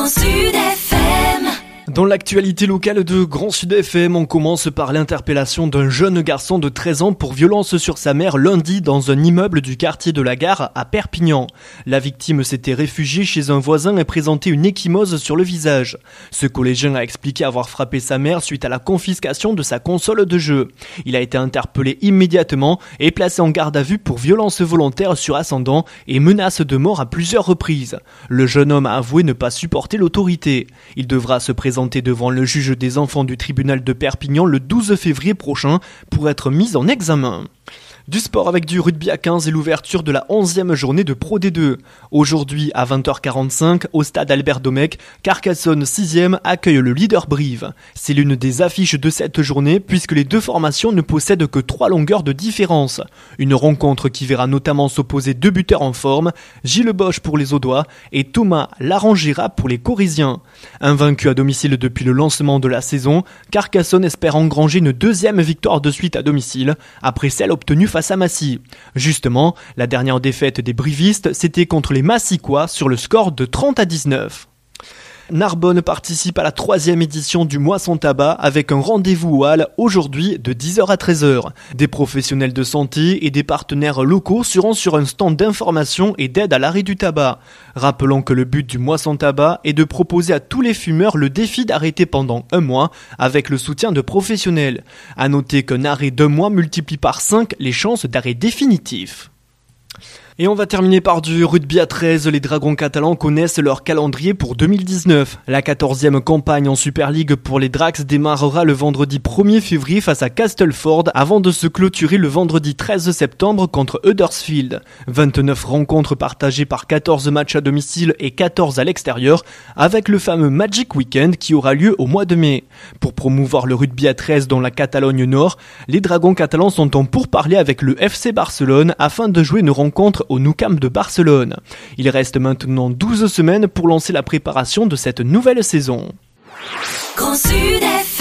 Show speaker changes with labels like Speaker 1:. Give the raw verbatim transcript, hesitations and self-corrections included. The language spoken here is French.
Speaker 1: Sud F M.
Speaker 2: Dans l'actualité locale de Grand Sud F M, on commence par l'interpellation d'un jeune garçon de treize ans pour violence sur sa mère lundi dans un immeuble du quartier de la Gare à Perpignan. La victime s'était réfugiée chez un voisin et présentait une ecchymose sur le visage. Ce collégien a expliqué avoir frappé sa mère suite à la confiscation de sa console de jeu. Il a été interpellé immédiatement et placé en garde à vue pour violence volontaire sur ascendant et menace de mort à plusieurs reprises. Le jeune homme a avoué ne pas supporter l'autorité. Il devra se présenter devant le juge des enfants du tribunal de Perpignan le douze février prochain pour être mis en examen. Du sport avec du rugby à quinze et l'ouverture de la onzième journée de Pro D deux. Aujourd'hui à vingt heures quarante-cinq au stade Albert Domecq, Carcassonne sixième accueille le leader Brive. C'est l'une des affiches de cette journée puisque les deux formations ne possèdent que trois longueurs de différence. Une rencontre qui verra notamment s'opposer deux buteurs en forme, Gilles Bosch pour les Audois et Thomas Larangira pour les Corréziens. Invaincu à domicile depuis le lancement de la saison, Carcassonne espère engranger une deuxième victoire de suite à domicile après celle obtenue face à Massy. Justement, la dernière défaite des brivistes, c'était contre les Massicois sur le score de trente à dix-neuf. Narbonne participe à la troisième édition du Moisson Tabac avec un rendez-vous au Halles aujourd'hui de dix heures à treize heures. Des professionnels de santé et des partenaires locaux seront sur un stand d'information et d'aide à l'arrêt du tabac. Rappelons que le but du Moisson Tabac est de proposer à tous les fumeurs le défi d'arrêter pendant un mois avec le soutien de professionnels. À noter qu'un arrêt d'un mois multiplie par cinq les chances d'arrêt définitif. Et on va terminer par du rugby à treize. Les Dragons catalans connaissent leur calendrier pour deux mille dix-neuf. La quatorzième campagne en Super League pour les Dracs démarrera le vendredi premier février face à Castleford avant de se clôturer le vendredi treize septembre contre Huddersfield. vingt-neuf rencontres partagées par quatorze matchs à domicile et quatorze à l'extérieur avec le fameux Magic Weekend qui aura lieu au mois de mai. Pour promouvoir le rugby à treize dans la Catalogne Nord, les Dragons catalans sont en pourparlers avec le F C Barcelone afin de jouer une rencontre au Nou Camp de Barcelone. Il reste maintenant douze semaines pour lancer la préparation de cette nouvelle saison.
Speaker 1: Grand Sud F M.